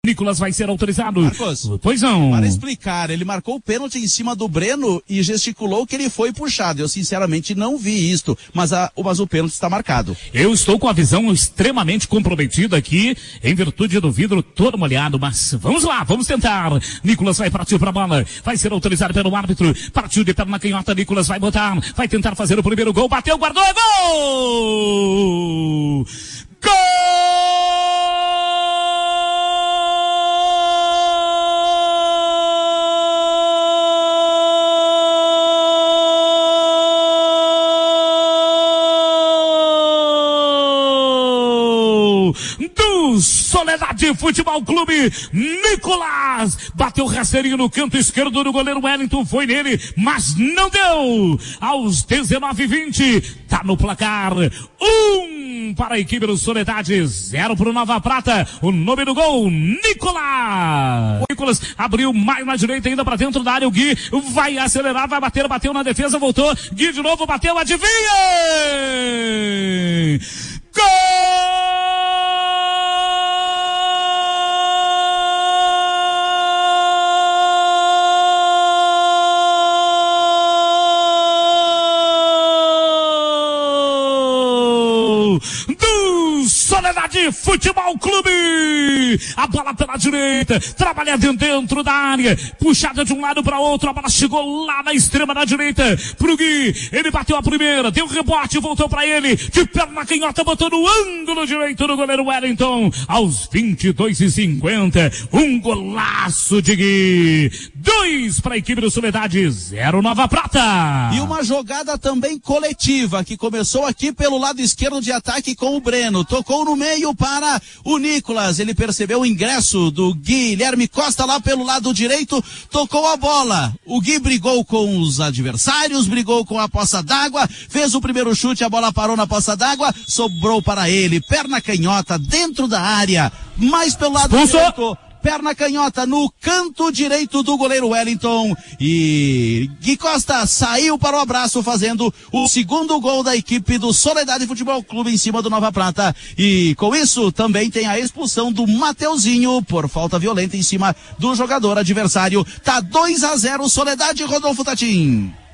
Nicolas vai ser autorizado. Marcos, pois não. Para explicar, ele marcou o pênalti em cima do Breno e gesticulou que ele foi puxado. Eu sinceramente não vi isto, mas o pênalti está marcado. Eu estou com a visão extremamente comprometida aqui, em virtude do vidro todo molhado, mas vamos lá, vamos tentar. Nicolas vai partir para a bola, vai ser autorizado pelo árbitro, partiu de perna canhota, Nicolas vai botar, vai tentar fazer o primeiro gol, bateu, guardou, é gol! Gol! Do Soledade Futebol Clube, Nicolas bateu rasteirinho no canto esquerdo do goleiro Wellington, foi nele, mas não deu. Aos 19:20, tá no placar 1 para a equipe do Soledade, 0 para o Nova Prata. O nome do gol, Nicolas. O Nicolas abriu mais na direita, ainda para dentro da área. O Gui vai acelerar, vai bater, bateu na defesa, voltou. Gui de novo, bateu, adivinha! Gol! Do Soledade Futebol Clube, a bola pela direita, trabalhando dentro da área, puxada de um lado para outro, a bola chegou lá na extrema da direita pro Gui, ele bateu a primeira, deu rebote, voltou para ele, de perna canhota, botou no ângulo direito do goleiro Wellington, aos 22:50, um golaço de Gui, 2 para a equipe do Soledade, 0 Nova Prata. E uma jogada também coletiva, que começou aqui pelo lado esquerdo de ataque com o Breno, tocou no meio para o Nicolas, ele percebeu o ingresso do Guilherme Costa lá pelo lado direito, tocou a bola, o Gui brigou com os adversários, brigou com a poça d'água, fez o primeiro chute, a bola parou na poça d'água, sobrou para ele, perna canhota dentro da área, mais pelo lado direito, perna canhota no canto direito do goleiro Wellington, e Gui Costa saiu para o abraço fazendo o segundo gol da equipe do Soledade Futebol Clube em cima do Nova Prata, e com isso também tem a expulsão do Mateuzinho por falta violenta em cima do jogador adversário. Tá 2-0 Soledade, Rodolfo Tatim.